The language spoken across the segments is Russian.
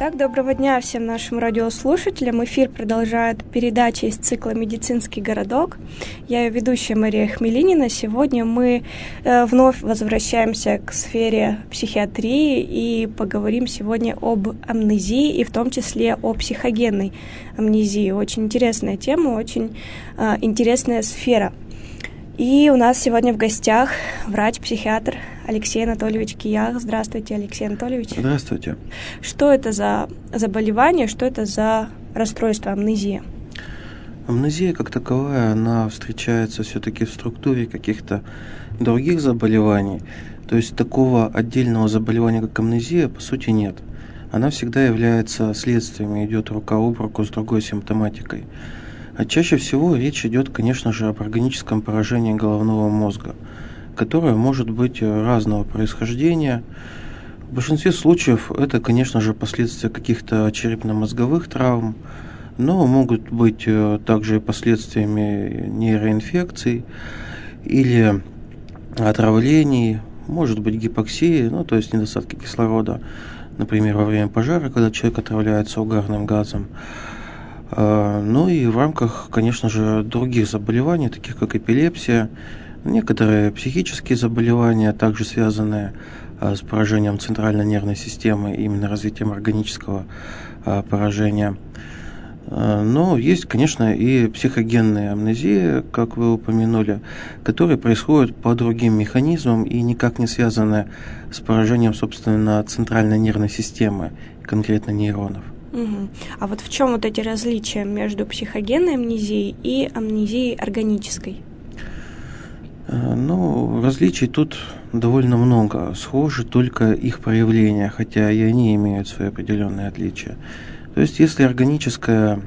Итак, доброго дня всем нашим радиослушателям. Эфир продолжает передача из цикла «Медицинский городок». Я ее ведущая Мария Хмелинина. Сегодня мы вновь возвращаемся к сфере психиатрии и поговорим сегодня об амнезии и в том числе о психогенной амнезии. Очень интересная тема, очень интересная сфера. И у нас сегодня в гостях врач-психиатр Алексей Анатольевич Киях. Здравствуйте, Алексей Анатольевич. Здравствуйте. Что это за заболевание, что это за расстройство амнезия? Амнезия как таковая, она встречается все-таки в структуре каких-то других заболеваний. То есть такого отдельного заболевания, как амнезия, по сути нет. Она всегда является следствием, идет рука об руку с другой симптоматикой. А чаще всего речь идет, конечно же, об органическом поражении головного мозга, которое может быть разного происхождения. В большинстве случаев это, конечно же, последствия каких-то черепно-мозговых травм, но могут быть также последствиями нейроинфекций или отравлений, может быть гипоксии, то есть недостатки кислорода, например, во время пожара, когда человек отравляется угарным газом. Ну и в рамках, конечно же, других заболеваний, таких как эпилепсия, некоторые психические заболевания, также связанные с поражением центральной нервной системы, именно развитием органического поражения. Но есть, конечно, и психогенные амнезии, как вы упомянули, которые происходят по другим механизмам и никак не связаны с поражением, собственно, центральной нервной системы, конкретно нейронов. Угу. А вот в чем вот эти различия между психогенной амнезией и амнезией органической? Различий тут довольно много. Схожи только их проявления, хотя и они имеют свои определенные отличия. То есть, если органическая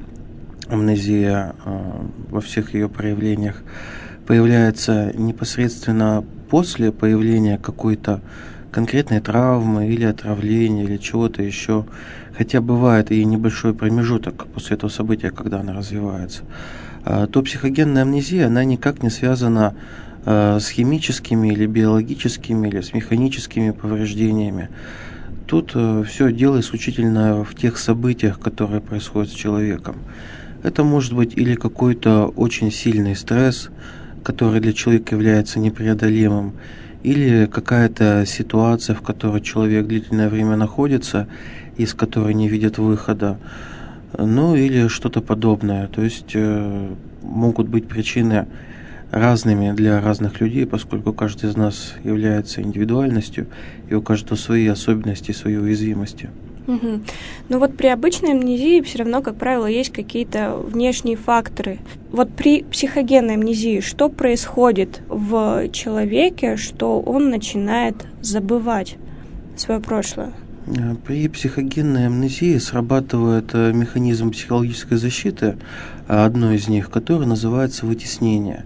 амнезия во всех ее проявлениях появляется непосредственно после появления какой-то конкретной травмы или отравления, или чего-то еще, хотя бывает и небольшой промежуток после этого события, когда она развивается, то психогенная амнезия, она никак не связана с химическими или биологическими, или с механическими повреждениями. Тут все дело исключительно в тех событиях, которые происходят с человеком. Это может быть или какой-то очень сильный стресс, который для человека является непреодолимым, или какая-то ситуация, в которой человек длительное время находится, из которой не видит выхода, или что-то подобное. То есть могут быть причины разными для разных людей, поскольку каждый из нас является индивидуальностью, и у каждого свои особенности, свои уязвимости. Угу. Но вот при обычной амнезии все равно, как правило, есть какие-то внешние факторы. Вот при психогенной амнезии что происходит в человеке, что он начинает забывать свое прошлое? При психогенной амнезии срабатывает механизм психологической защиты, одно из них, который называется вытеснение.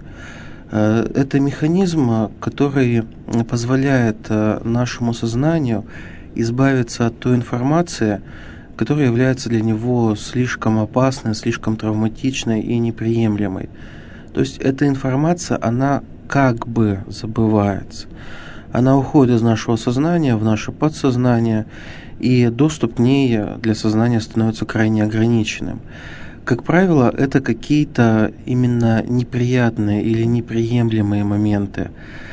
Это механизм, который позволяет нашему сознанию избавиться от той информации, которая является для него слишком опасной, слишком травматичной и неприемлемой. То есть эта информация, она как бы забывается. Она уходит из нашего сознания в наше подсознание, и доступ к ней для сознания становится крайне ограниченным. Как правило, это какие-то именно неприятные или неприемлемые моменты.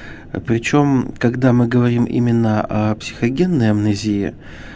Причем, когда мы говорим именно о психогенной амнезии,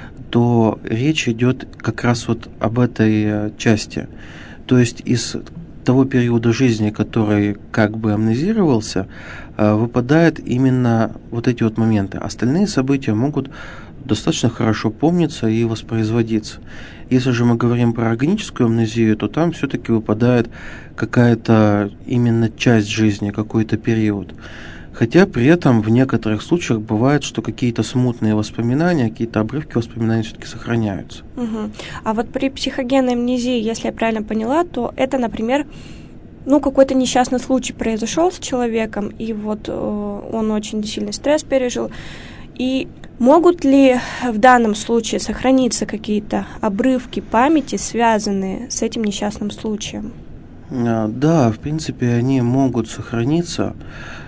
то речь идет как раз вот об этой части. То есть из того периода жизни, который как бы амнезировался, выпадают именно вот эти вот моменты. Остальные события могут достаточно хорошо помниться и воспроизводиться. Если же мы говорим про органическую амнезию, то там все-таки выпадает какая-то именно часть жизни, какой-то период. Хотя при этом в некоторых случаях бывает, что какие-то смутные воспоминания, какие-то обрывки воспоминаний все-таки сохраняются. Угу. А вот при психогенной амнезии, если я правильно поняла, то это, например, какой-то несчастный случай произошел с человеком, и вот он очень сильный стресс пережил. И могут ли в данном случае сохраниться какие-то обрывки памяти, связанные с этим несчастным случаем? Да, в принципе, они могут сохраниться.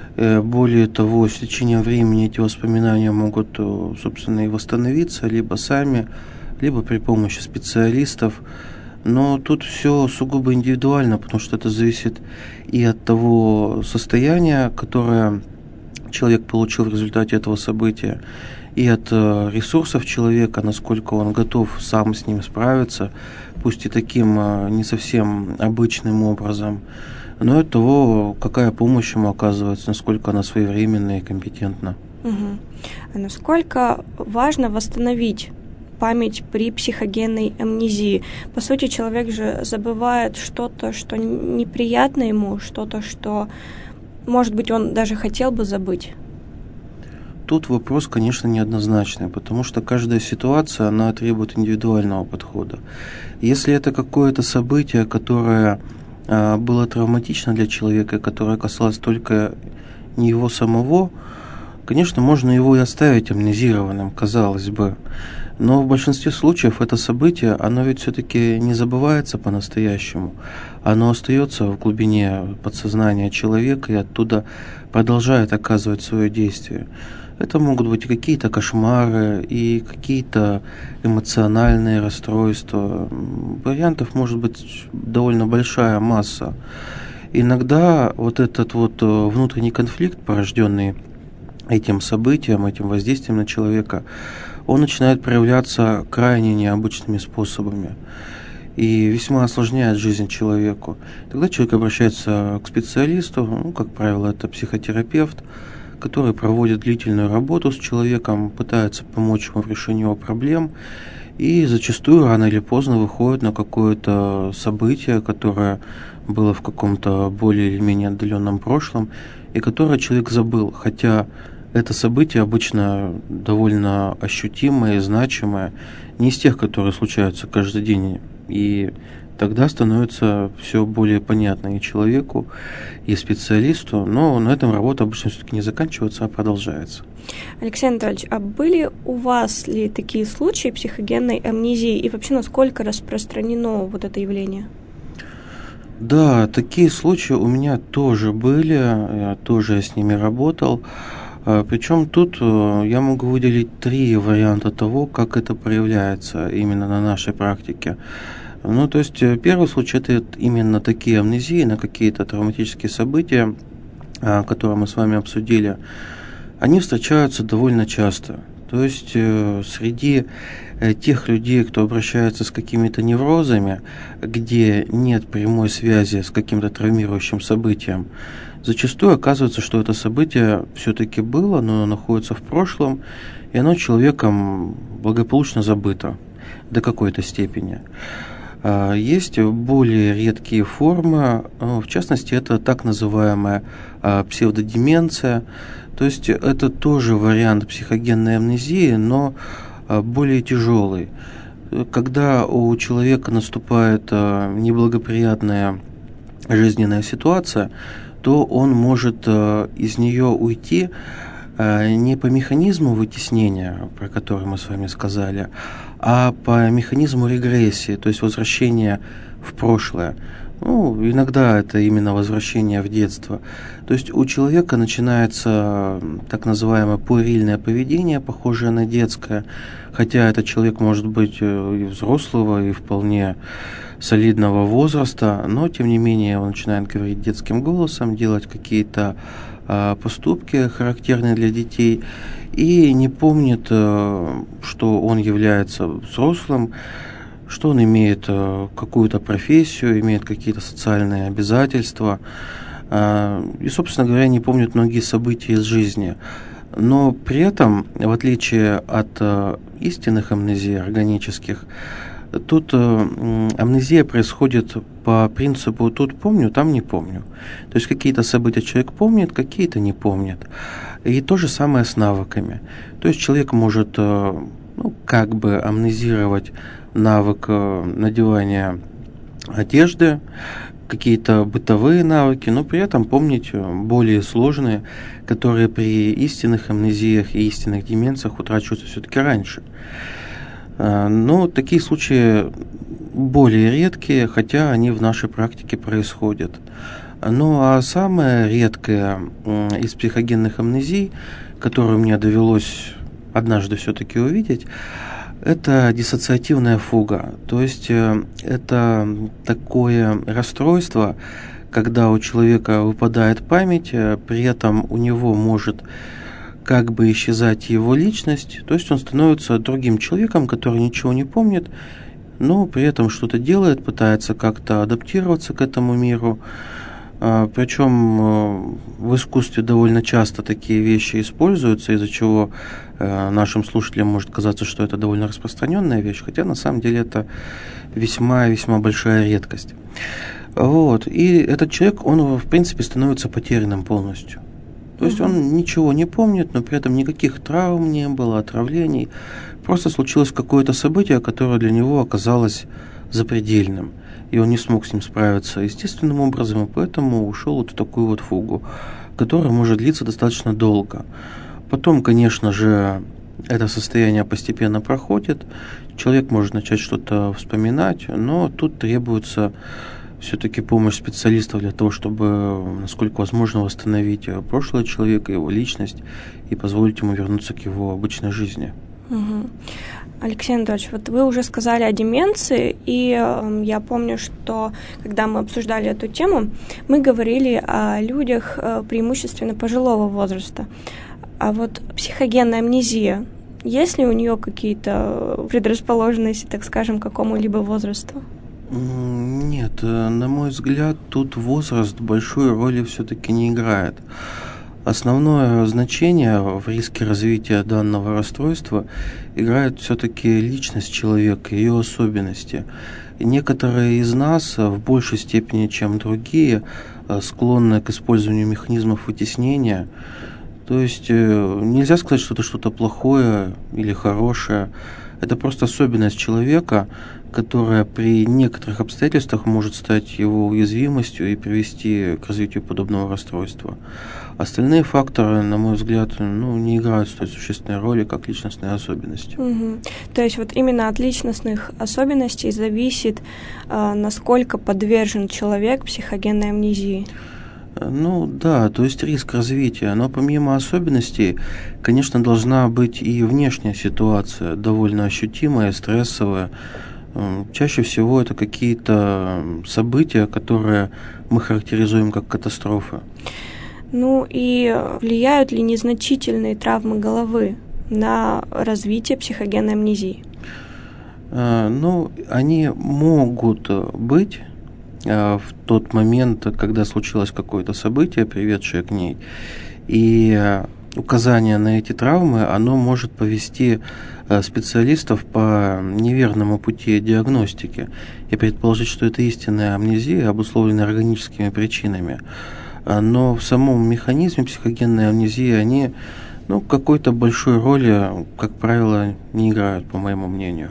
Более того, с течением времени эти воспоминания могут, собственно, и восстановиться, либо сами либо при помощи специалистов. Но тут все сугубо индивидуально, потому что это зависит и от того состояния, которое человек получил в результате этого события, и от ресурсов человека, насколько он готов сам с ним справиться, пусть и таким не совсем обычным образом, но и от того, какая помощь ему оказывается, насколько она своевременна и компетентна. А насколько важно восстановить память при психогенной амнезии? По сути, человек же забывает что-то, что неприятно ему, что-то, что, может быть, он даже хотел бы забыть. Тут вопрос, конечно, неоднозначный, потому что каждая ситуация, она требует индивидуального подхода. Если это какое-то событие, которое было травматично для человека, которое касалось только не его самого, конечно, можно его и оставить амнезированным, казалось бы. Но в большинстве случаев это событие, оно ведь все-таки не забывается по-настоящему. Оно остается в глубине подсознания человека и оттуда продолжает оказывать свое действие. Это могут быть и какие-то кошмары, и какие-то эмоциональные расстройства. Вариантов может быть довольно большая масса. Иногда вот этот вот внутренний конфликт, порожденный этим событием, этим воздействием на человека, он начинает проявляться крайне необычными способами и весьма осложняет жизнь человеку. Тогда человек обращается к специалисту, как правило, это психотерапевт, который проводит длительную работу с человеком, пытается помочь ему в решении его проблем и зачастую рано или поздно выходит на какое-то событие, которое было в каком-то более или менее отдаленном прошлом и которое человек забыл, хотя это событие обычно довольно ощутимое и значимое, не из тех, которые случаются каждый день. И тогда становится все более понятно и человеку, и специалисту, но на этом работа обычно все-таки не заканчивается, а продолжается. Алексей Анатольевич, а были у вас ли такие случаи психогенной амнезии и вообще насколько распространено вот это явление? Да, такие случаи у меня тоже были, я тоже с ними работал. Причем тут я могу выделить 3 варианта того, как это проявляется именно на нашей практике. Ну, то есть первый случай – это именно такие амнезии на какие-то травматические события, которые мы с вами обсудили. Они встречаются довольно часто. То есть среди тех людей, кто обращается с какими-то неврозами, где нет прямой связи с каким-то травмирующим событием, зачастую оказывается, что это событие все-таки было, но находится в прошлом, и оно человеком благополучно забыто до какой-то степени. Есть более редкие формы, в частности, это так называемая псевдодеменция, то есть это тоже вариант психогенной амнезии, но более тяжелый. Когда у человека наступает неблагоприятная жизненная ситуация, то он может из нее уйти не по механизму вытеснения, про который мы с вами сказали, а по механизму регрессии, то есть возвращения в прошлое. Ну, иногда это именно возвращение в детство. То есть у человека начинается так называемое пуэрильное поведение, похожее на детское, хотя этот человек может быть и взрослого, и вполне солидного возраста, но тем не менее он начинает говорить детским голосом, делать какие-то поступки, характерные для детей, и не помнит, что он является взрослым, что он имеет какую-то профессию, имеет какие-то социальные обязательства, и, собственно говоря, не помнит многие события из жизни. Но при этом, в отличие от истинных амнезий органических, тут амнезия происходит по принципу «тут помню, там не помню». То есть какие-то события человек помнит, какие-то не помнит. И то же самое с навыками. То есть человек может как бы амнезировать навык надевания одежды, какие-то бытовые навыки, но при этом помнить более сложные, которые при истинных амнезиях и истинных деменциях утрачиваются все-таки раньше. Но такие случаи более редкие, хотя они в нашей практике происходят. Ну а самое редкое из психогенных амнезий, которую мне довелось однажды все-таки увидеть, Это диссоциативная фуга, то есть это такое расстройство, когда у человека выпадает память, при этом у него может как бы исчезать его личность, то есть он становится другим человеком, который ничего не помнит, но при этом что-то делает, пытается как-то адаптироваться к этому миру. Причем в искусстве довольно часто такие вещи используются, из-за чего нашим слушателям может казаться, что это довольно распространенная вещь, хотя на самом деле это весьма-весьма большая редкость. Вот. И этот человек, он в принципе становится потерянным полностью. То есть он ничего не помнит, но при этом никаких травм не было, отравлений. Просто случилось какое-то событие, которое для него оказалось запредельным. И он не смог с ним справиться естественным образом, и поэтому ушел вот в такую вот фугу, которая может длиться достаточно долго. Потом, конечно же, это состояние постепенно проходит, человек может начать что-то вспоминать, но тут требуется все-таки помощь специалистов для того, чтобы, насколько возможно, восстановить прошлое человека, его личность и позволить ему вернуться к его обычной жизни. Угу. Алексей Анатольевич, вот вы уже сказали о деменции, и я помню, что когда мы обсуждали эту тему, мы говорили о людях преимущественно пожилого возраста. А вот психогенная амнезия, есть ли у нее какие-то предрасположенности, так скажем, к какому-либо возрасту? Нет, на мой взгляд, тут возраст большой роли все-таки не играет. Основное значение в риске развития данного расстройства играет все-таки личность человека, ее особенности. И некоторые из нас в большей степени, чем другие, склонны к использованию механизмов вытеснения. То есть нельзя сказать, что это что-то плохое или хорошее. Это просто особенность человека, которая при некоторых обстоятельствах может стать его уязвимостью и привести к развитию подобного расстройства. Остальные факторы, на мой взгляд, не играют столь существенной роли, как личностные особенности. Угу. То есть вот именно от личностных особенностей зависит, насколько подвержен человек психогенной амнезии. Да, то есть риск развития, но помимо особенностей, конечно, должна быть и внешняя ситуация, довольно ощутимая, стрессовая. Чаще всего это какие-то события, которые мы характеризуем как катастрофы. И влияют ли незначительные травмы головы на развитие психогенной амнезии? Они могут быть в тот момент, когда случилось какое-то событие, приведшее к ней. И указание на эти травмы, оно может повести специалистов по неверному пути диагностики и предположить, что это истинная амнезия, обусловленная органическими причинами. Но в самом механизме психогенной амнезии они какой-то большой роли, как правило, не играют, по моему мнению.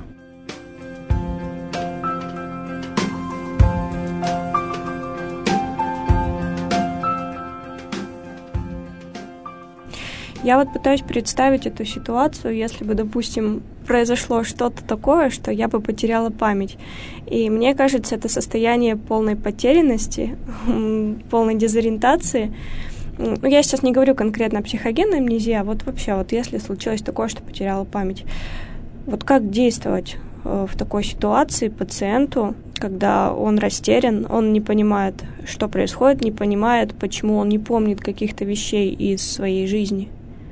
Я вот пытаюсь представить эту ситуацию, если бы, допустим, произошло что-то такое, что я бы потеряла память. И мне кажется, это состояние полной потерянности, полной дезориентации. Я сейчас не говорю конкретно о психогенной амнезии, а вот вообще, вот если случилось такое, что потеряла память. Вот как действовать в такой ситуации пациенту, когда он растерян, он не понимает, что происходит, не понимает, почему он не помнит каких-то вещей из своей жизни?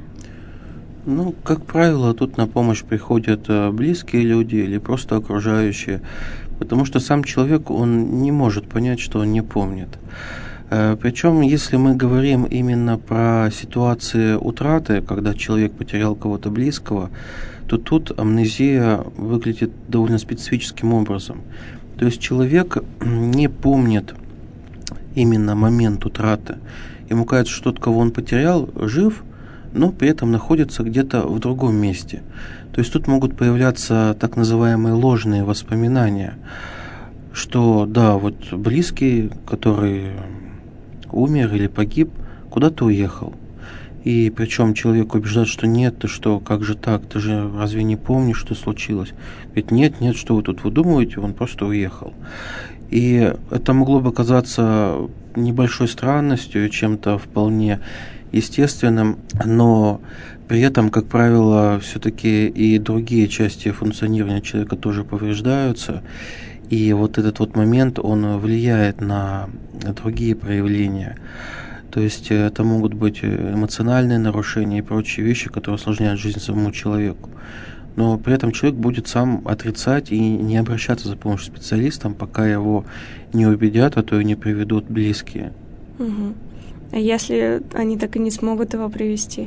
Как правило, тут на помощь приходят близкие люди или просто окружающие, потому что сам человек, он не может понять, что он не помнит. Причем, если мы говорим именно про ситуации утраты, когда человек потерял кого-то близкого, то тут амнезия выглядит довольно специфическим образом. То есть человек не помнит именно момент утраты. Ему кажется, что тот, кого он потерял, жив, но при этом находится где-то в другом месте. То есть тут могут появляться так называемые ложные воспоминания, что да, вот близкий, который умер или погиб, куда-то уехал. И причем человек убеждает, что нет, ты что, как же так, ты же разве не помнишь, что случилось? Ведь нет, что вы тут выдумываете, он просто уехал. И это могло бы казаться небольшой странностью, чем-то вполне естественным, но при этом, как правило, все-таки и другие части функционирования человека тоже повреждаются. И вот этот вот момент, он влияет на другие проявления. То есть это могут быть эмоциональные нарушения и прочие вещи, которые осложняют жизнь самому человеку. Но при этом человек будет сам отрицать и не обращаться за помощью специалистам, пока его не убедят, а то и не приведут близкие. Угу. А если они так и не смогут его привести?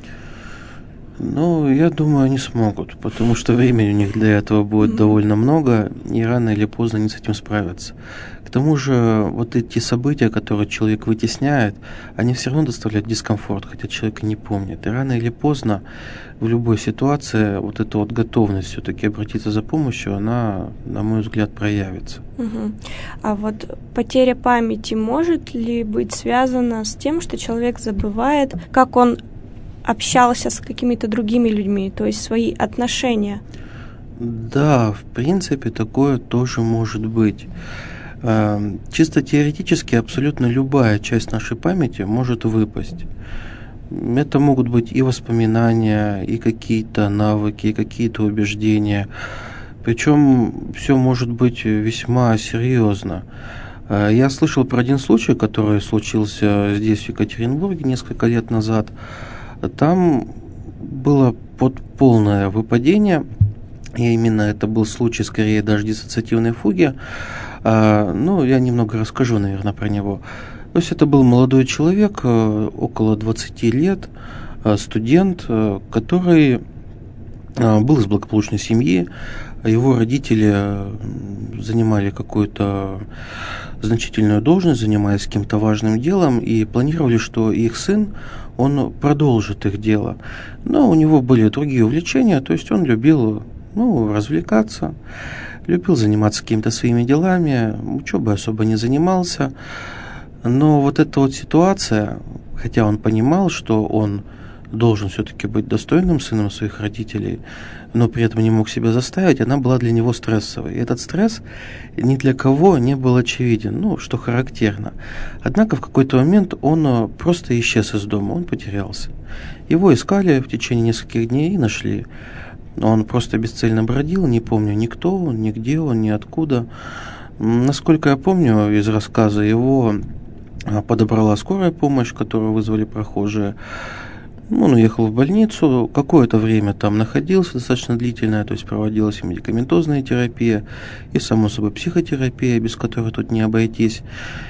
Ну, я думаю, они смогут, потому что времени у них для этого будет довольно много, и рано или поздно они с этим справятся. К тому же, вот эти события, которые человек вытесняет, они все равно доставляют дискомфорт, хотя человек и не помнит. И рано или поздно в любой ситуации вот эта вот готовность все-таки обратиться за помощью, она, на мой взгляд, проявится. Угу. А вот потеря памяти может ли быть связана с тем, что человек забывает, как он общался с какими-то другими людьми, то есть свои отношения? Да, в принципе, такое тоже может быть. Чисто теоретически абсолютно любая часть нашей памяти может выпасть. Это могут быть и воспоминания, и какие-то навыки, и какие-то убеждения. Причем все может быть весьма серьезно. Я слышал про один случай, который случился здесь, в Екатеринбурге, несколько лет назад. Там было полное выпадение, и именно это был случай, скорее, даже диссоциативной фуги. Ну, я немного расскажу, наверное, про него. То есть это был молодой человек, около 20 лет, студент, который был из благополучной семьи. Его родители занимали какую-то значительную должность, занимаясь каким-то важным делом, и планировали, что их сын, он продолжит их дело. Но у него были другие увлечения, то есть он любил развлекаться, любил заниматься какими-то своими делами, учебой особо не занимался. Но вот эта вот ситуация, хотя он понимал, что он должен все-таки быть достойным сыном своих родителей, но при этом не мог себя заставить, она была для него стрессовой. И этот стресс ни для кого не был очевиден, что характерно. Однако в какой-то момент он просто исчез из дома, он потерялся. Его искали в течение нескольких дней и нашли. Он просто бесцельно бродил, не помню ни кто он, ни где он, ни откуда. Насколько я помню из рассказа, его подобрала скорая помощь, которую вызвали прохожие. Он уехал в больницу, какое-то время там находился, достаточно длительное, то есть проводилась и медикаментозная терапия, и, само собой, психотерапия, без которой тут не обойтись.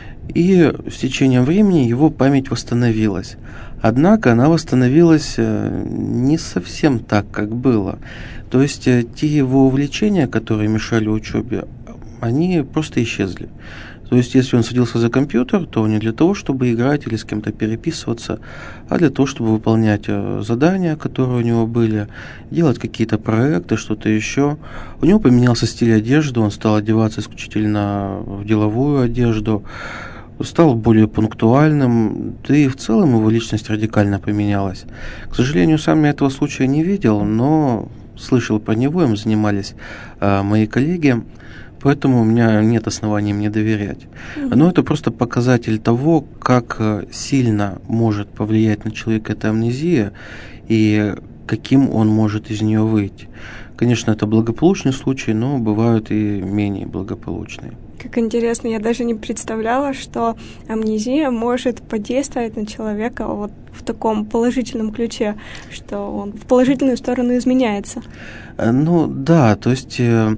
И с течением времени его память восстановилась. Однако она восстановилась не совсем так, как было. То есть те его увлечения, которые мешали учебе, они просто исчезли. То есть, если он садился за компьютер, то не для того, чтобы играть или с кем-то переписываться, а для того, чтобы выполнять задания, которые у него были, делать какие-то проекты, что-то еще. У него поменялся стиль одежды, он стал одеваться исключительно в деловую одежду, стал более пунктуальным, да и в целом его личность радикально поменялась. К сожалению, сам я этого случая не видел, но слышал про него, им занимались мои коллеги. Поэтому у меня нет оснований мне доверять. Но это просто показатель того, как сильно может повлиять на человека эта амнезия и каким он может из нее выйти. Конечно, это благополучный случай, но бывают и менее благополучные. Как интересно, я даже не представляла, что амнезия может подействовать на человека вот в таком положительном ключе, что он в положительную сторону изменяется. Да, то есть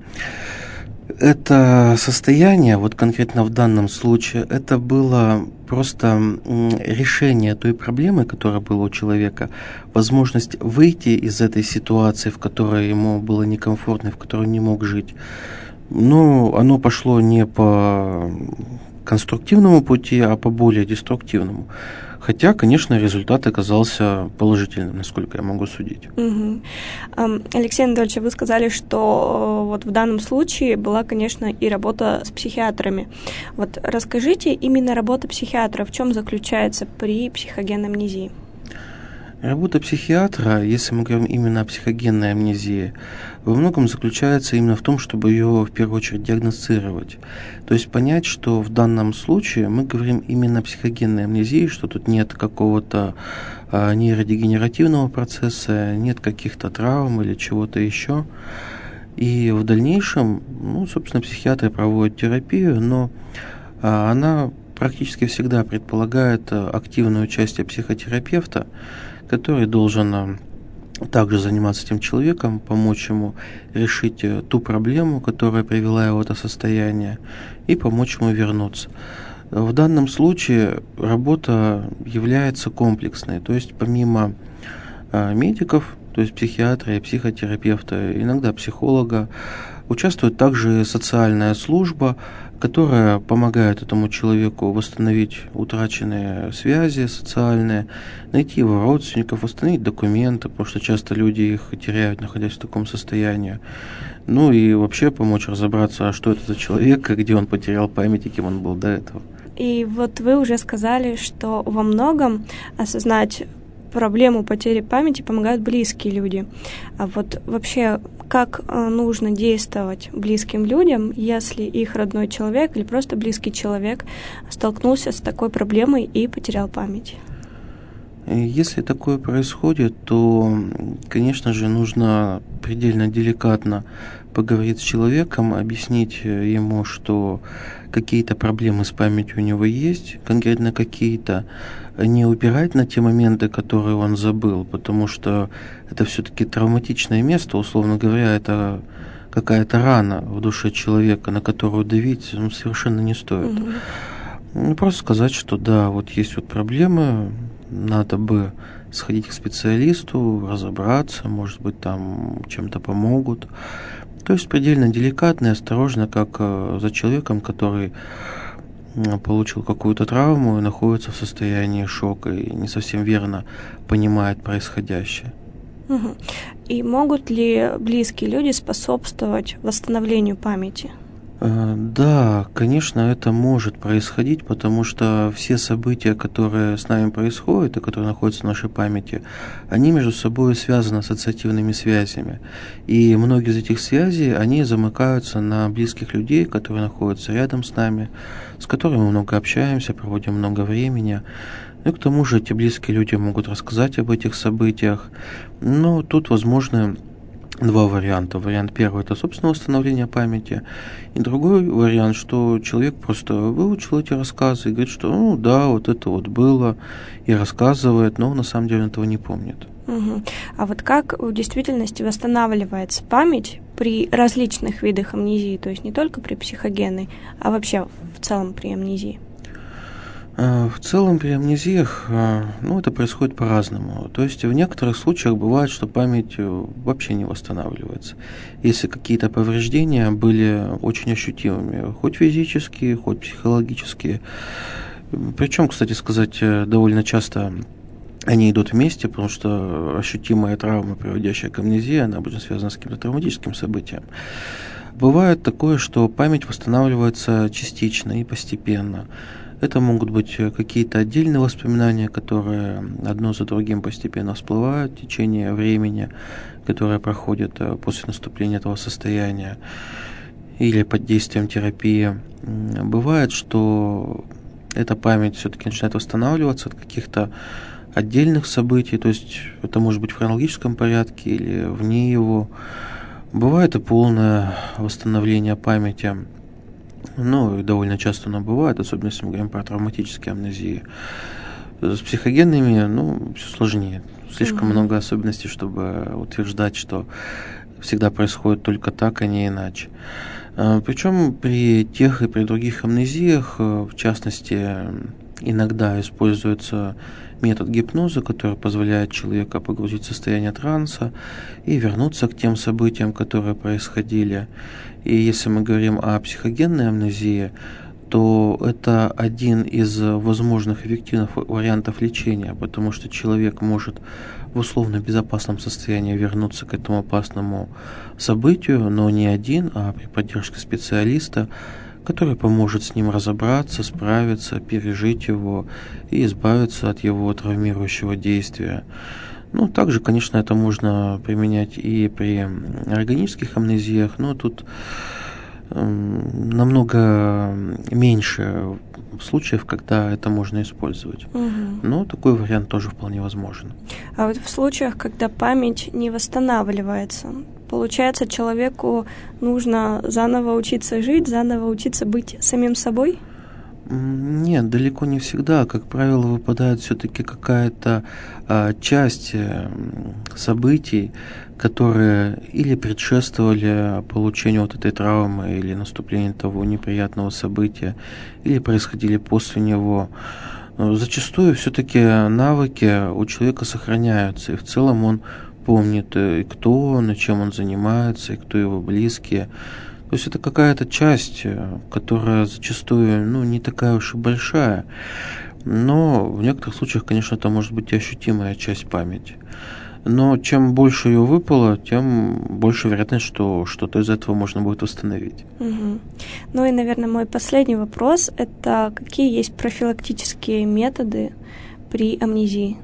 это состояние, вот конкретно в данном случае, это было просто решение той проблемы, которая была у человека, возможность выйти из этой ситуации, в которой ему было некомфортно, в которой он не мог жить. Но оно пошло не по конструктивному пути, а по более деструктивному. Хотя, конечно, результат оказался положительным, насколько я могу судить. Угу. Алексей Анатольевич, вы сказали, что вот в данном случае была, конечно, и работа с психиатрами. Вот расскажите, именно работа психиатра в чем заключается при психогенной амнезии? Работа психиатра, если мы говорим именно о психогенной амнезии, во многом заключается именно в том, чтобы ее в первую очередь диагностировать. То есть понять, что в данном случае мы говорим именно о психогенной амнезии, что тут нет какого-то нейродегенеративного процесса, нет каких-то травм или чего-то еще. И в дальнейшем, собственно, психиатры проводят терапию, но она практически всегда предполагает активное участие психотерапевта, который должен также заниматься этим человеком, помочь ему решить ту проблему, которая привела его в это состояние, и помочь ему вернуться. В данном случае работа является комплексной, то есть помимо медиков, то есть психиатра и психотерапевта, иногда психолога, участвует также социальная служба, которая помогает этому человеку восстановить утраченные связи социальные, найти его родственников, восстановить документы, потому что часто люди их теряют, находясь в таком состоянии. И вообще помочь разобраться, а что это за человек, где он потерял память и кем он был до этого. И вот вы уже сказали, что во многом осознать проблему потери памяти помогают близкие люди. А вот вообще, как нужно действовать близким людям, если их родной человек или просто близкий человек столкнулся с такой проблемой и потерял память? Если такое происходит, то, конечно же, нужно предельно деликатно поговорить с человеком, объяснить ему, что какие-то проблемы с памятью у него есть, конкретно какие-то, не упирать на те моменты, которые он забыл, потому что это все-таки травматичное место, условно говоря, это какая-то рана в душе человека, на которую давить совершенно не стоит. Просто сказать, что да, вот есть вот проблемы, надо бы сходить к специалисту, разобраться, может быть, там чем-то помогут. То есть предельно деликатно и осторожно, как за человеком, который получил какую-то травму и находится в состоянии шока и не совсем верно понимает происходящее. И могут ли близкие люди способствовать восстановлению памяти? Да, конечно, это может происходить, потому что все события, которые с нами происходят и которые находятся в нашей памяти, они между собой связаны ассоциативными связями. И многие из этих связей, они замыкаются на близких людей, которые находятся рядом с нами, с которыми мы много общаемся, проводим много времени. И к тому же эти близкие люди могут рассказать об этих событиях. Но тут возможны два варианта. Вариант первый – это собственное восстановление памяти. И другой вариант, что человек просто выучил эти рассказы и говорит, что да, вот это вот было, и рассказывает, но на самом деле он этого не помнит. А вот как в действительности восстанавливается память при различных видах амнезии, то есть не только при психогенной, а вообще в целом при амнезии? В целом при амнезиях это происходит по-разному. То есть в некоторых случаях бывает, что память вообще не восстанавливается. Если какие-то повреждения были очень ощутимыми, хоть физические, хоть психологические. Причем, кстати сказать, довольно часто они идут вместе, потому что ощутимая травма, приводящая к амнезии, она обычно связана с каким-то травматическим событием. Бывает такое, что память восстанавливается частично и постепенно. Это могут быть какие-то отдельные воспоминания, которые одно за другим постепенно всплывают в течение времени, которое проходит после наступления этого состояния или под действием терапии. Бывает, что эта память все-таки начинает восстанавливаться от каких-то отдельных событий, то есть это может быть в хронологическом порядке или вне его. Бывает и полное восстановление памяти. И довольно часто оно бывает, особенно если мы говорим про травматические амнезии. С психогенными, все сложнее. Слишком много особенностей, чтобы утверждать, что всегда происходит только так, а не иначе. Причем при тех и при других амнезиях, в частности, иногда используется метод гипноза, который позволяет человеку погрузить в состояние транса и вернуться к тем событиям, которые происходили. И если мы говорим о психогенной амнезии, то это один из возможных эффективных вариантов лечения, потому что человек может в условно безопасном состоянии вернуться к этому опасному событию, но не один, а при поддержке специалиста, который поможет с ним разобраться, справиться, пережить его и избавиться от его травмирующего действия. Ну, также, конечно, это можно применять и при органических амнезиях, но тут намного меньше случаев, когда это можно использовать. Но такой вариант тоже вполне возможен. А вот в случаях, когда память не восстанавливается, получается, человеку нужно заново учиться жить, заново учиться быть самим собой? Нет, далеко не всегда. Как правило, выпадает все-таки какая-то часть событий, которые или предшествовали получению вот этой травмы, или наступлению того неприятного события, или происходили после него. Но зачастую все-таки навыки у человека сохраняются, и в целом он помнит, и кто он, и чем он занимается, и кто его близкие. То есть это какая-то часть, которая зачастую не такая уж и большая, но в некоторых случаях, конечно, это может быть и ощутимая часть памяти. Но чем больше ее выпало, тем больше вероятность, что что-то из этого можно будет восстановить. Ну и, наверное, мой последний вопрос – это какие есть профилактические методы при амнезии?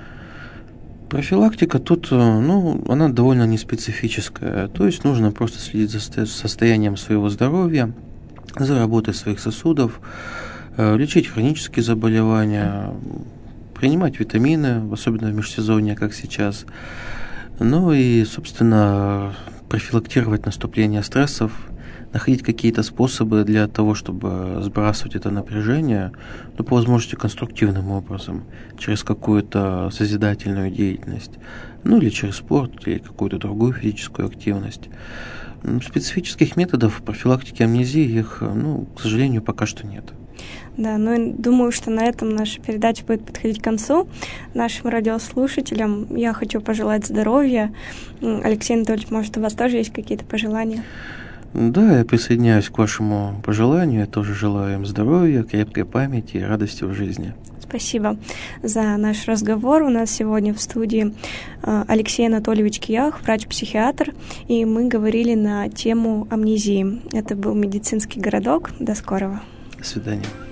Профилактика тут, она довольно неспецифическая. То есть нужно просто следить за состоянием своего здоровья, за работой своих сосудов, лечить хронические заболевания, принимать витамины, особенно в межсезонье, как сейчас. Ну и, собственно, профилактировать наступление стрессов, находить какие-то способы для того, чтобы сбрасывать это напряжение, по возможности конструктивным образом, через какую-то созидательную деятельность, или через спорт, или какую-то другую физическую активность. Специфических методов профилактики амнезии, их, к сожалению, пока что нет. Да, и думаю, что на этом наша передача будет подходить к концу. Нашим радиослушателям я хочу пожелать здоровья. Алексей Анатольевич, может, у вас тоже есть какие-то пожелания? Да, я присоединяюсь к вашему пожеланию. Я тоже желаю им здоровья, крепкой памяти и радости в жизни. Спасибо за наш разговор. У нас сегодня в студии Алексей Анатольевич Киях, врач-психиатр, и мы говорили на тему амнезии. Это был «Медицинский городок». До скорого. До свидания.